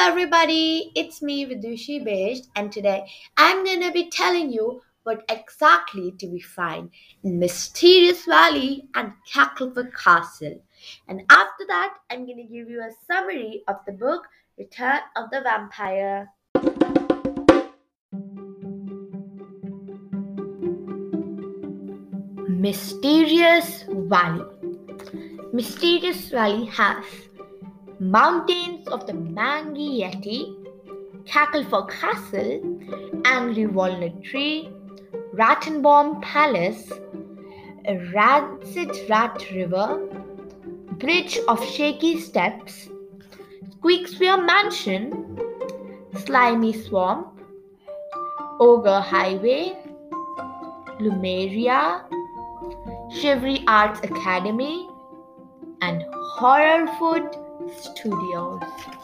everybody, it's me Vidushi Beige, and today I'm gonna be telling you what exactly to be found in Mysterious Valley and Cackleford Castle. And after that, I'm gonna give you a summary of the book Return of the Vampire. Mysterious Valley. Mysterious Valley has mountains of the Mangi Yeti, Cackleford Castle, Angry Walnut Tree, Rattenbaum Palace, a Rancid Rat River, Bridge of Shaky Steps, Squeakspear Mansion, Slimy Swamp, Ogre Highway, Lumeria, Shivery Arts Academy, and Horrorfood Studios.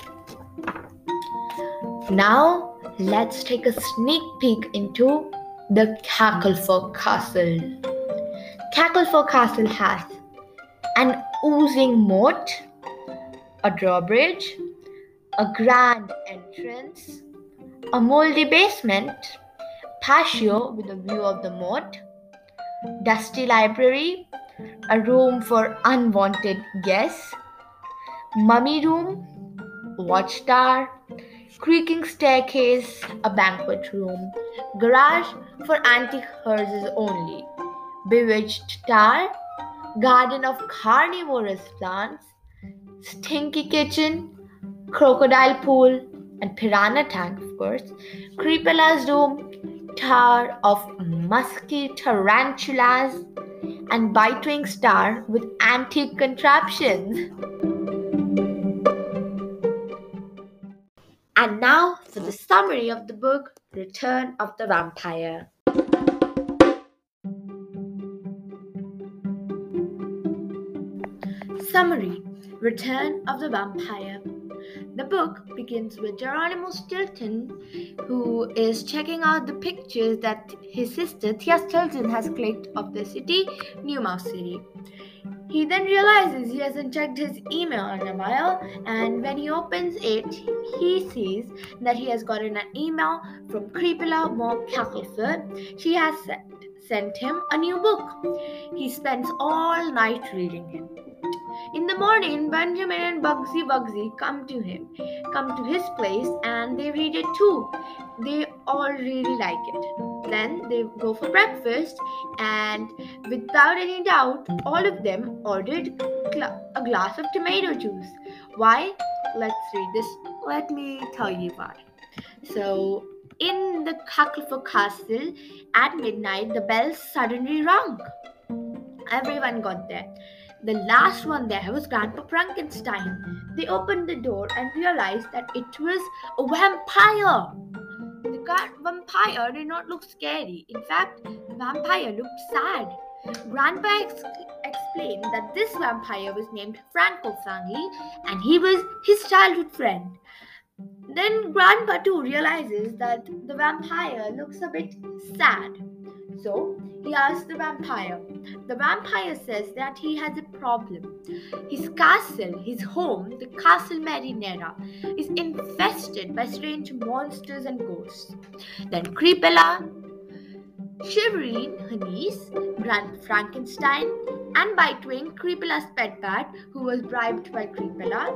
Now, let's take a sneak peek into the Cackleford Castle. Cackleford Castle has an oozing moat, a drawbridge, a grand entrance, a moldy basement, patio with a view of the moat, dusty library, a room for unwanted guests, mummy room, watchtower, creaking staircase, a banquet room, garage for antique hearses only, bewitched tower, garden of carnivorous plants, stinky kitchen, crocodile pool, and piranha tank, of course, Creepella's room, tower of musky tarantulas, and Bitewing star with antique contraptions. And now for the summary of the book Return of the Vampire. Summary: Return of the Vampire. The book begins with Geronimo Stilton, who is checking out the pictures that his sister Thea Stilton has clicked of the city, New Mouse City. He then realizes he hasn't checked his email in a while, and when he opens it, he sees that he has gotten an email from Creepella Mom Cackleford. She has sent him a new book. He spends all night reading it. In the morning, Benjamin and Bugsy come to his place, and they read it too. They all really like it. Then they go for breakfast, and without any doubt, all of them ordered a glass of tomato juice. Why? Let's read this. Let me tell you why. So, in the Cackleford Castle, at midnight, the bells suddenly rung. Everyone got there. The last one there was Grandpa Frankenstein. They opened the door and realized that it was a vampire. The vampire did not look scary. In fact, the vampire looked sad. Grandpa explained that this vampire was named Franco Frangi and he was his childhood friend. Then Grandpa too realizes that the vampire looks a bit sad. So he asks the vampire. The vampire says that he has a problem. His castle, his home, the Castle Marinera, is infested by strange monsters and ghosts. Then Creepella, Shiverine, her niece, Grandpa Frankenstein, and Bitewing, Creepella's pet bat, who was bribed by Creepella,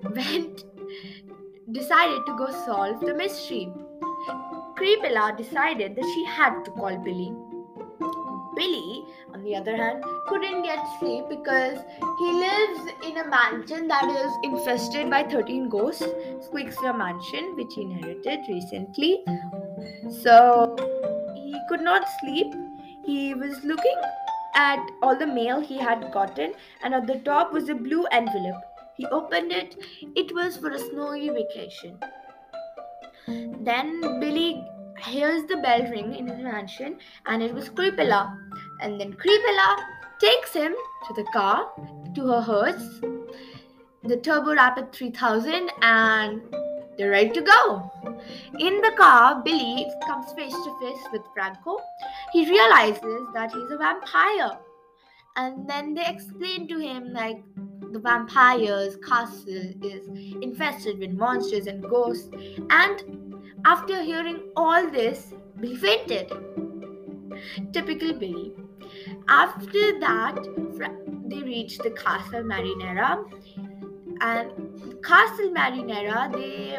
decided to go solve the mystery. Creepella decided that she had to call Billy. Billy, on the other hand, couldn't get sleep because he lives in a mansion that is infested by 13 ghosts, Squeakspear Mansion, which he inherited recently. So he could not sleep. He was looking at all the mail he had gotten, and at the top was a blue envelope. He opened it. It was for a snowy vacation. Then Billy hears the bell ring in his mansion, and it was Creepella. And then Creepella takes him to the car, to her hearse, the Turbo Rapid 3000, and they're ready to go. In the car, Billy comes face to face with Franco. He realizes that he's a vampire. And then they explain to him, like, the vampire's castle is infested with monsters and ghosts. And after hearing all this, Billy fainted. Typical Billy. After that, they reached the Castle Marinera, and Castle Marinera,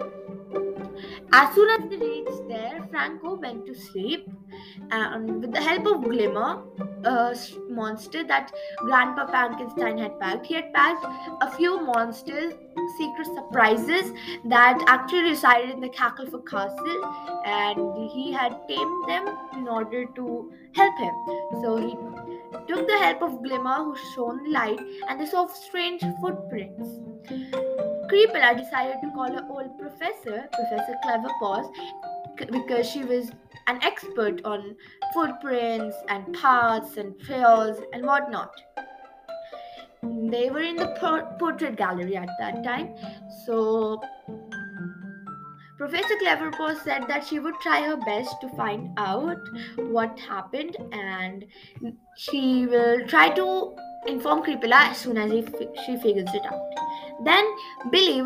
as soon as they reached there, Franco went to sleep, and with the help of Glimmer, a monster that Grandpa Frankenstein had packed, he had packed a few monsters, secret surprises that actually resided in the Cackleford Castle, and he had tamed them in order to help him. So he took the help of Glimmer, who shone light, and they saw strange footprints. Creepella decided to call her old professor, Professor Cleverpaws, because she was an expert on footprints and paths and trails and whatnot. They were in the portrait gallery at that time, so Professor Cleverpaws said that she would try her best to find out what happened, and she will try to inform Creepella as soon as she figures it out. Then Billy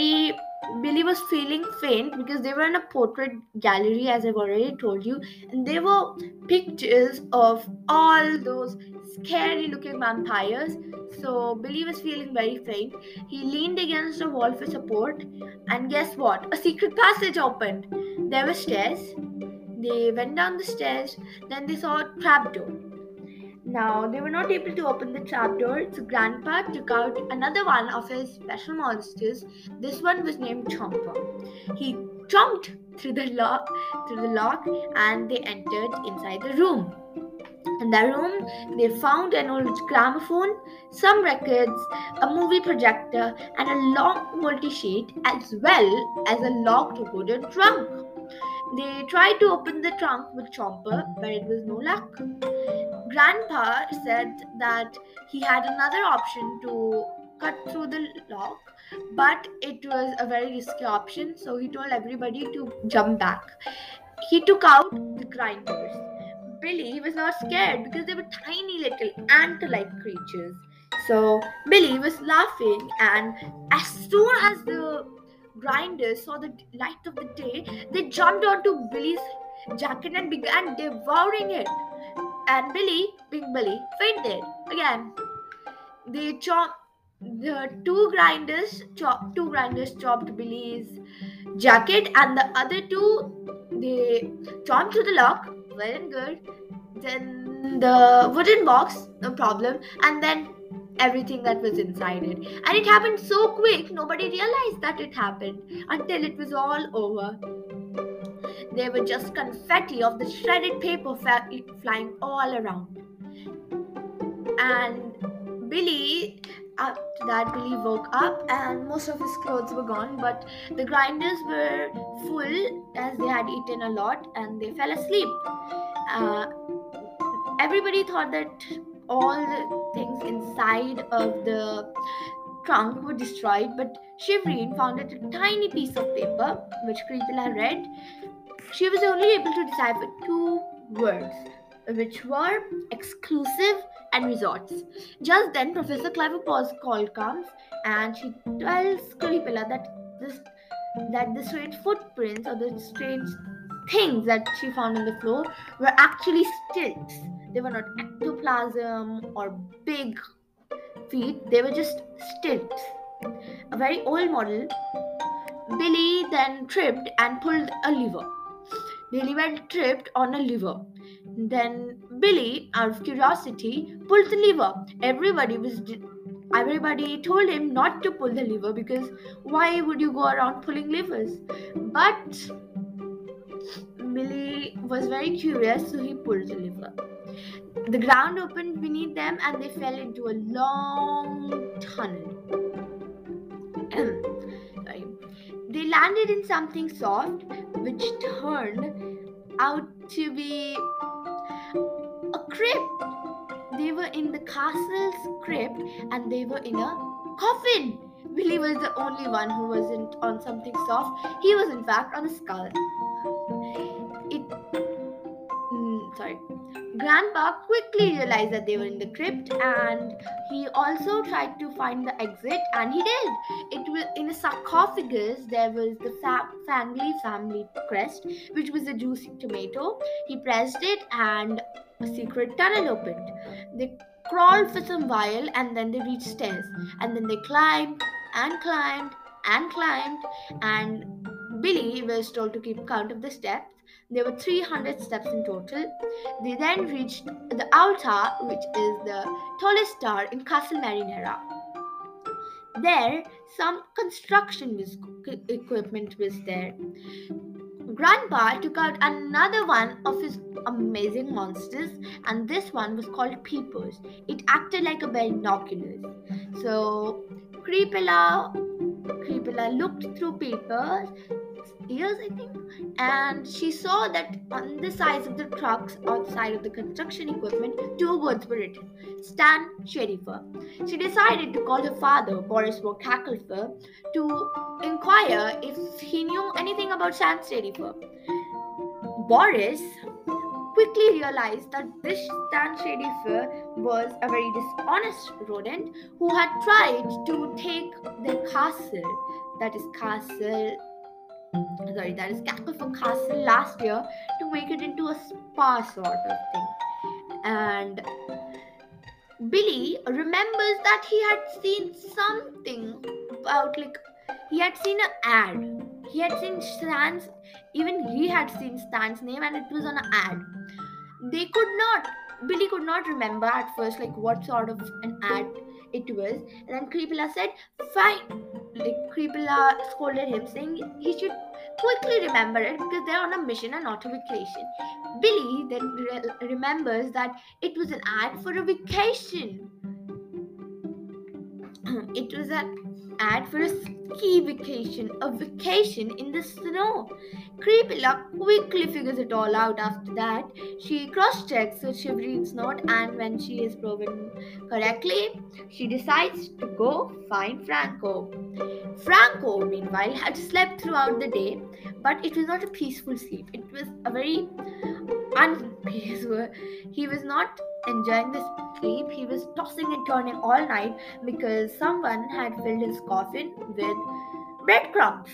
was feeling faint because they were in a portrait gallery, as I've already told you, and there were pictures of all those scary looking vampires. So Billy was feeling very faint. He leaned against the wall for support, and guess what? A secret passage opened. There were stairs. They went down the stairs, then they saw a trapdoor. Now, they were not able to open the trapdoor, so Grandpa took out another one of his special monsters. This one was named Chomper. He chomped through the lock, and they entered inside the room. In the room, they found an old gramophone, some records, a movie projector, and a long multi-sheet, as well as a locked wooden trunk. They tried to open the trunk with Chomper, but it was no luck. Grandpa said that he had another option to cut through the lock, but it was a very risky option, so he told everybody to jump back. He took out the grinders. Billy was not scared because they were tiny little ant-like creatures. So Billy was laughing, and as soon as the grinders saw the light of the day, they jumped onto Billy's jacket and began devouring it. And Billy, Big Billy, fainted again. The two grinders chopped Billy's jacket, and the other two, they chopped through the lock. Well and good. Then the wooden box, no problem, and then everything that was inside it. And it happened so quick, nobody realized that it happened until it was all over. There were just confetti of the shredded paper flying all around. And after that, Billy woke up and most of his clothes were gone, but the grinders were full as they had eaten a lot and they fell asleep. Everybody thought that all the things inside of the trunk were destroyed, but Shivreen found a tiny piece of paper which Creepella read. She was only able to decipher two words, which were exclusive and resorts. Just then, Professor Cleverpaw's call comes, and she tells Creepella that the strange footprints or the strange things that she found on the floor were actually stilts. They were not ectoplasm or big feet, they were just stilts. A very old model. Billy then tripped and pulled a lever. Billy went tripped on a lever. Then Billy, out of curiosity, pulled the lever. Everybody told him not to pull the lever because why would you go around pulling levers? But Billy was very curious, so he pulled the lever. The ground opened beneath them and they fell into a long tunnel. They landed in something soft, which turned out to be a crypt. They were in the castle's crypt and they were in a coffin. Billy was the only one who wasn't on something soft. He was in fact on a skull. sorry. Grandpa quickly realized that they were in the crypt, and he also tried to find the exit, and he did. It was in a sarcophagus. There was the family crest, which was a juicy tomato. He pressed it, and a secret tunnel opened. They crawled for some while, and then they reached stairs, and then they climbed and climbed and climbed, and Billy was told to keep count of the steps. There were 300 steps in total. They then reached the Owl Tower, which is the tallest tower in Castle Marinera. There, some equipment was there. Grandpa took out another one of his amazing monsters, and this one was called Peepers. It acted like a binoculars. So, Creepella looked through Peepers' ears, I think, and she saw that on the sides of the trucks outside of the construction equipment, two words were written: Stan Sherifer. She decided to call her father, Boris von Cacklefur, to inquire if he knew anything about Stan Sherifer. Boris quickly realized that this Stan Sherifer was a very dishonest rodent who had tried to take their castle, that is Cacklefur Castle, last year, to make it into a spa sort of thing. And Billy remembers that he had seen something about, like, he had seen an ad. He had seen Stan's, even he had seen Stan's name, and it was on an ad. Billy could not remember at first, like, what sort of an ad it was. And then Creepella said, fine. Like, Creepella scolded him, saying he should quickly remember it because they're on a mission and not a vacation. Billy then remembers that it was an ad for a vacation. It was an ad for a ski vacation, a vacation in the snow. Creepella quickly figures it all out after that. She cross-checks with Shiverin's note, and when she is proven correctly, she decides to go find Franco. Franco, meanwhile, had slept throughout the day, but it was not a peaceful sleep. It was a very unpeaceful. He was not enjoying the sleep. He was tossing and turning all night because someone had filled his coffin with breadcrumbs.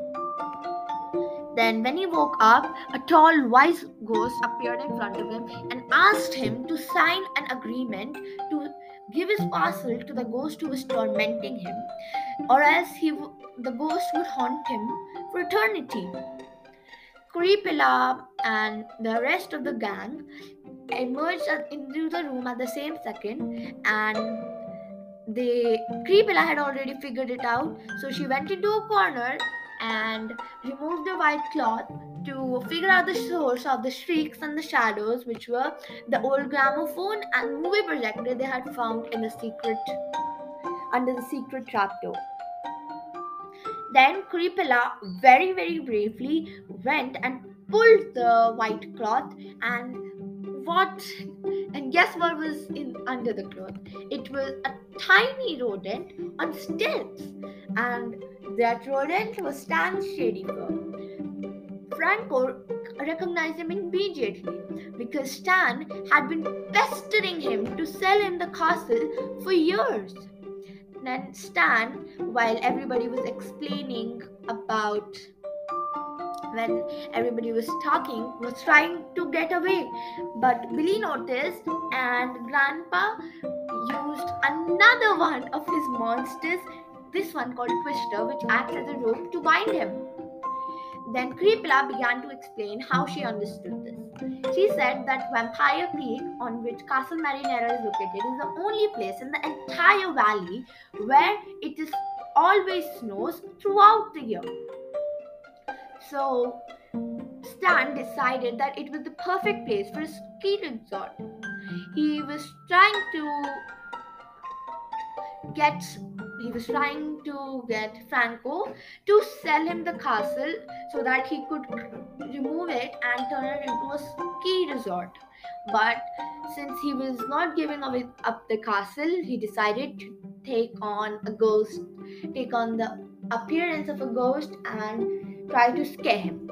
Then, when he woke up, a tall, wise ghost appeared in front of him and asked him to sign an agreement to give his parcel to the ghost who was tormenting him, or else the ghost would haunt him for eternity. Creepella and the rest of the gang emerged into the room at the same second, and Creepella had already figured it out, so she went into a corner and removed the white cloth to figure out the source of the shrieks and the shadows, which were the old gramophone and movie projector they had found in under the secret trapdoor. Then Creepella very, very bravely went and pulled the white cloth, and guess what was under the cloth? It was a tiny rodent on stilts, and that rodent was Stan Sherifer. Franco recognized him immediately because Stan had been pestering him to sell him the castle for years. Then Stan, while everybody was talking, was trying to get away. But Billy noticed, and Grandpa used another one of his monsters, this one called Twister, which acts as a rope to bind him. Then Creepella began to explain how she understood this. She said that Vampire Peak, on which Castle Marinera is located, is the only place in the entire valley where it is always snows throughout the year. So Stan decided that it was the perfect place for a ski resort. He was trying to get Franco to sell him the castle so that he could remove it and turn it into a ski resort. But since he was not giving up the castle, he decided to take on the appearance of a ghost and try to scare him.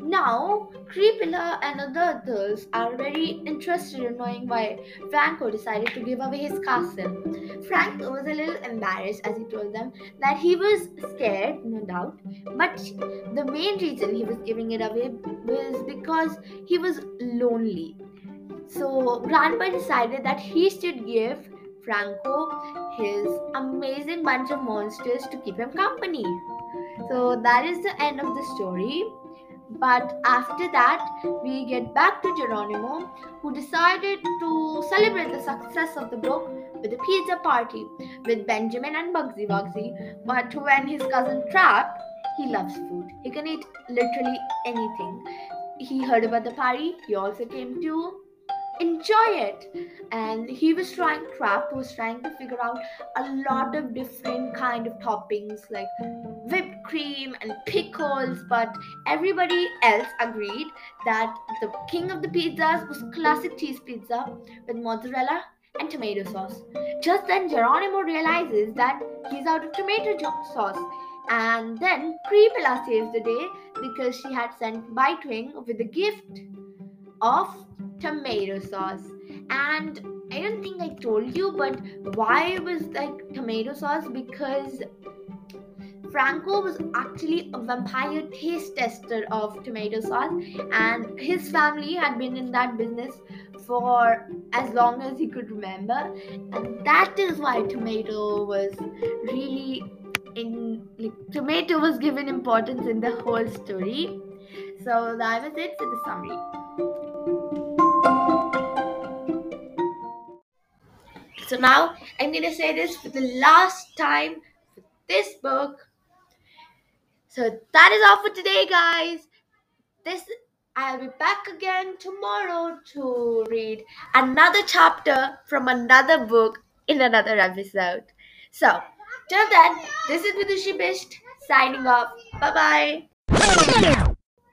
Now, Creepilla and other adults are very interested in knowing why Franco decided to give away his castle. Frank was a little embarrassed as he told them that he was scared, no doubt, but the main reason he was giving it away was because he was lonely. So, Grandpa decided that he should give Franco his amazing bunch of monsters to keep him company. So, that is the end of the story. But after that, we get back to Geronimo, who decided to celebrate the success of the book with a pizza party with Benjamin and Bugsy Bugsy. But when his cousin Trap, he loves food. He can eat literally anything. He heard about the party, he also came to enjoy it, and he was trying Trap was trying to figure out a lot of different kind of toppings like whipped cream and pickles, but everybody else agreed that the king of the pizzas was classic cheese pizza with mozzarella and tomato sauce. Just then Geronimo realizes that he's out of sauce, and then Creepella saves the day because she had sent Bitewing with a gift of tomato sauce. And I don't think I told you, but why it was like tomato sauce? Because Franco was actually a vampire taste tester of tomato sauce, and his family had been in that business for as long as he could remember, and that is why tomato was really tomato was given importance in the whole story. So that was it for the summary. So now I'm gonna say this for the last time for this book. So that is all for today, guys. This I'll be back again tomorrow to read another chapter from another book in another episode. So till then, this is Vidushi Bisht signing off. Bye bye.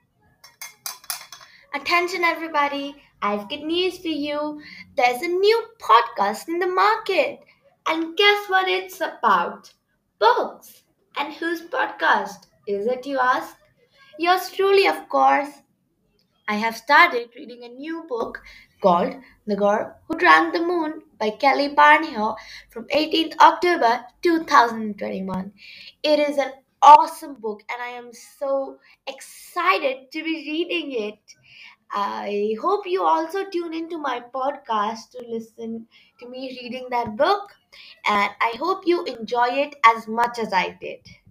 Attention, everybody. I have good news for you. There's a new podcast in the market. And guess what it's about? Books. And whose podcast is it, you ask? Yours truly, of course. I have started reading a new book called The Girl Who Drank the Moon by Kelly Barnhill from 18th October 2021. It is an awesome book and I am so excited to be reading it. I hope you also tune into my podcast to listen to me reading that book, and I hope you enjoy it as much as I did.